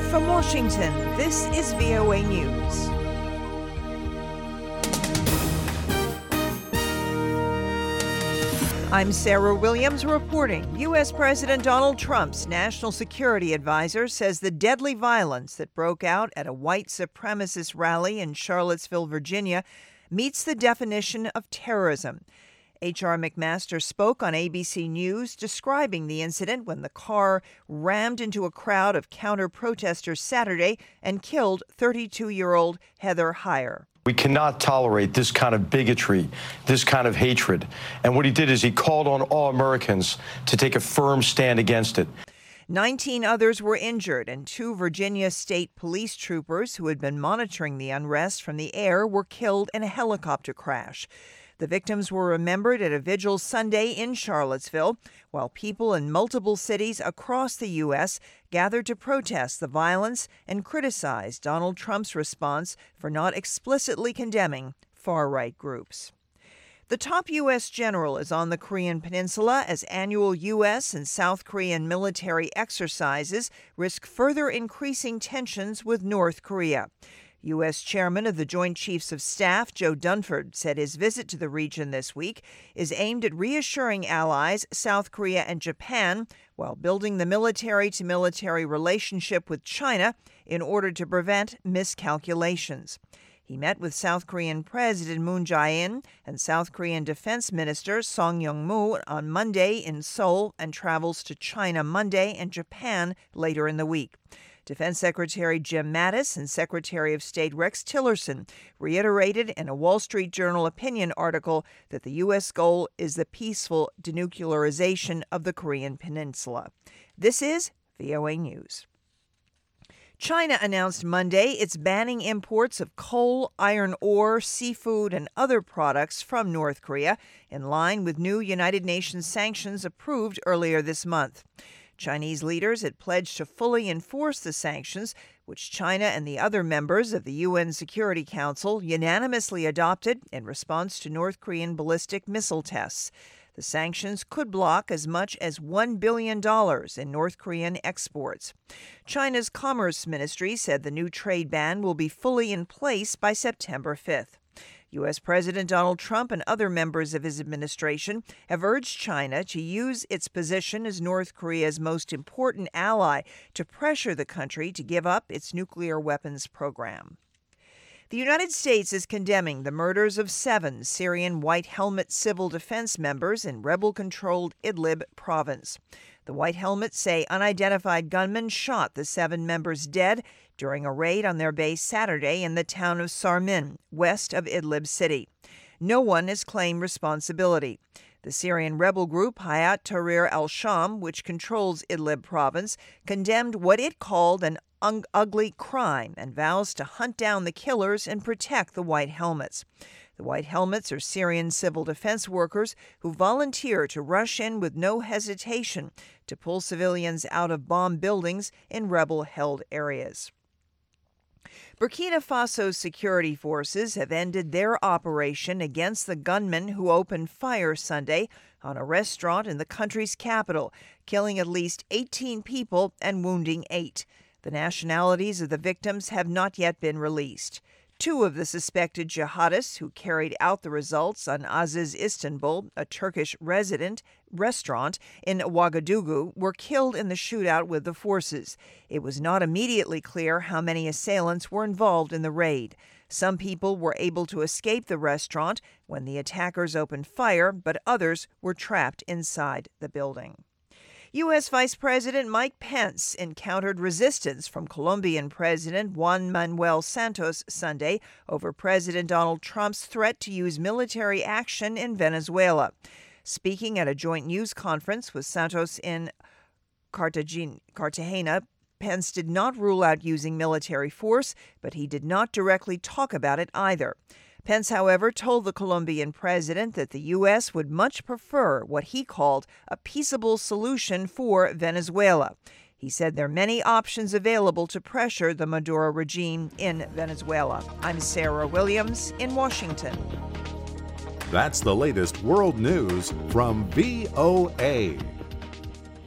From Washington, this is VOA News. I'm Sarah Williams reporting. U.S. President Donald Trump's national security advisor says the deadly violence that broke out at a white supremacist rally in Charlottesville, Virginia, meets the definition of terrorism. H.R. McMaster spoke on ABC News describing the incident when the car rammed into a crowd of counter-protesters Saturday and killed 32-year-old Heather Heyer. We cannot tolerate this kind of bigotry, this kind of hatred. And what he did is he called on all Americans to take a firm stand against it. 19 others were injured, and 2 Virginia State Police troopers who had been monitoring the unrest from the air were killed in a helicopter crash. The victims were remembered at a vigil Sunday in Charlottesville, while people in multiple cities across the U.S. gathered to protest the violence and criticize Donald Trump's response for not explicitly condemning far-right groups. The top U.S. general is on the Korean Peninsula as annual U.S. and South Korean military exercises risk further increasing tensions with North Korea. U.S. Chairman of the Joint Chiefs of Staff, Joe Dunford, said his visit to the region this week is aimed at reassuring allies South Korea and Japan while building the military-to-military relationship with China in order to prevent miscalculations. He met with South Korean President Moon Jae-in and South Korean Defense Minister Song Yong-moo on Monday in Seoul and travels to China Monday and Japan later in the week. Defense Secretary Jim Mattis and Secretary of State Rex Tillerson reiterated in a Wall Street Journal opinion article that the U.S. goal is the peaceful denuclearization of the Korean Peninsula. This is VOA News. China announced Monday it's banning imports of coal, iron ore, seafood, and other products from North Korea, in line with new United Nations sanctions approved earlier this month. Chinese leaders had pledged to fully enforce the sanctions, which China and the other members of the UN Security Council unanimously adopted in response to North Korean ballistic missile tests. The sanctions could block as much as $1 billion in North Korean exports. China's Commerce Ministry said the new trade ban will be fully in place by September 5th. U.S. President Donald Trump and other members of his administration have urged China to use its position as North Korea's most important ally to pressure the country to give up its nuclear weapons program. The United States is condemning the murders of 7 Syrian White Helmet civil defense members in rebel-controlled Idlib province. The White Helmets say unidentified gunmen shot the 7 members dead during a raid on their base Saturday in the town of Sarmin, west of Idlib city. No one has claimed responsibility. The Syrian rebel group Hayat Tahrir al-Sham, which controls Idlib province, condemned what it called an ugly crime and vows to hunt down the killers and protect the White Helmets. The White Helmets are Syrian civil defense workers who volunteer to rush in with no hesitation to pull civilians out of bomb buildings in rebel-held areas. Burkina Faso's security forces have ended their operation against the gunmen who opened fire Sunday on a restaurant in the country's capital, killing at least 18 people and wounding 8. The nationalities of the victims have not yet been released. 2 of the suspected jihadists who carried out the results on Aziz Istanbul, a Turkish restaurant in Ouagadougou, were killed in the shootout with the forces. It was not immediately clear how many assailants were involved in the raid. Some people were able to escape the restaurant when the attackers opened fire, but others were trapped inside the building. U.S. Vice President Mike Pence encountered resistance from Colombian President Juan Manuel Santos Sunday over President Donald Trump's threat to use military action in Venezuela. Speaking at a joint news conference with Santos in Cartagena, Pence did not rule out using military force, but he did not directly talk about it either. Pence, however, told the Colombian president that the U.S. would much prefer what he called a peaceable solution for Venezuela. He said there are many options available to pressure the Maduro regime in Venezuela. I'm Sarah Williams in Washington. That's the latest world news from VOA.